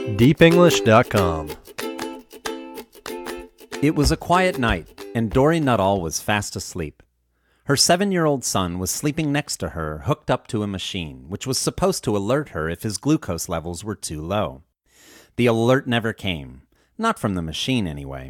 deepenglish.com. It was a quiet night, and Dory Nuttall was fast asleep. Her 7-year-old son was sleeping next to her, hooked up to a machine, which was supposed to alert her if his glucose levels were too low. The alert never came. Not from the machine, anyway.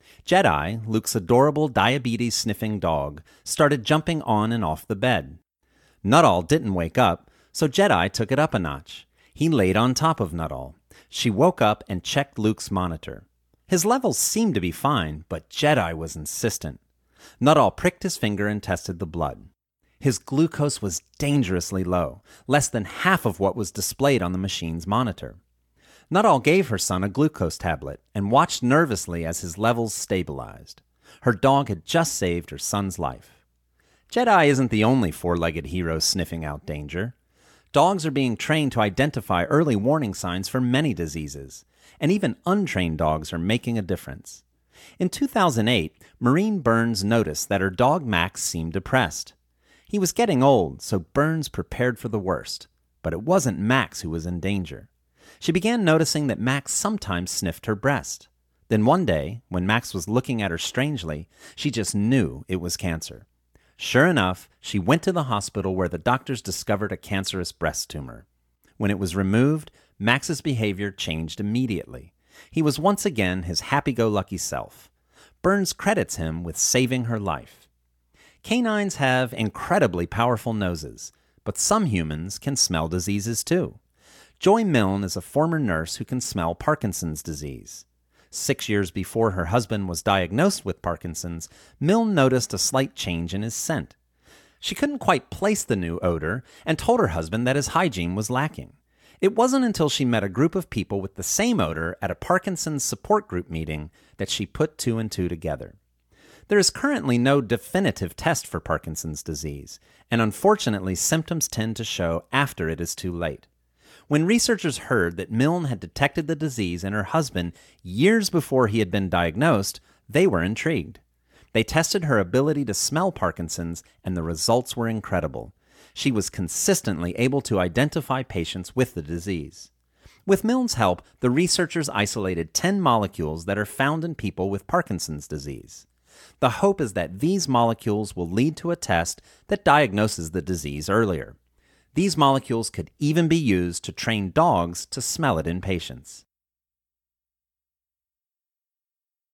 Jedi, Luke's adorable diabetes-sniffing dog, started jumping on and off the bed. Nuttall didn't wake up, so Jedi took it up a notch. He laid on top of Nuttall. She woke up and checked Luke's monitor. His levels seemed to be fine, but Jedi was insistent. Nuttall pricked his finger and tested the blood. His glucose was dangerously low, less than half of what was displayed on the machine's monitor. Nuttall gave her son a glucose tablet and watched nervously as his levels stabilized. Her dog had just saved her son's life. Jedi isn't the only four-legged hero sniffing out danger. Dogs are being trained to identify early warning signs for many diseases, and even untrained dogs are making a difference. In 2008, Maureen Burns noticed that her dog Max seemed depressed. He was getting old, so Burns prepared for the worst. But it wasn't Max who was in danger. She began noticing that Max sometimes sniffed her breast. Then one day, when Max was looking at her strangely, she just knew it was cancer. Sure enough, she went to the hospital where the doctors discovered a cancerous breast tumor. When it was removed, Max's behavior changed immediately. He was once again his happy-go-lucky self. Burns credits him with saving her life. Canines have incredibly powerful noses, but some humans can smell diseases too. Joy Milne is a former nurse who can smell Parkinson's disease. 6 years before her husband was diagnosed with Parkinson's, Milne noticed a slight change in his scent. She couldn't quite place the new odor and told her husband that his hygiene was lacking. It wasn't until she met a group of people with the same odor at a Parkinson's support group meeting that she put two and two together. There is currently no definitive test for Parkinson's disease, and unfortunately symptoms tend to show after it is too late. When researchers heard that Milne had detected the disease in her husband years before he had been diagnosed, they were intrigued. They tested her ability to smell Parkinson's, and the results were incredible. She was consistently able to identify patients with the disease. With Milne's help, the researchers isolated 10 molecules that are found in people with Parkinson's disease. The hope is that these molecules will lead to a test that diagnoses the disease earlier. These molecules could even be used to train dogs to smell it in patients.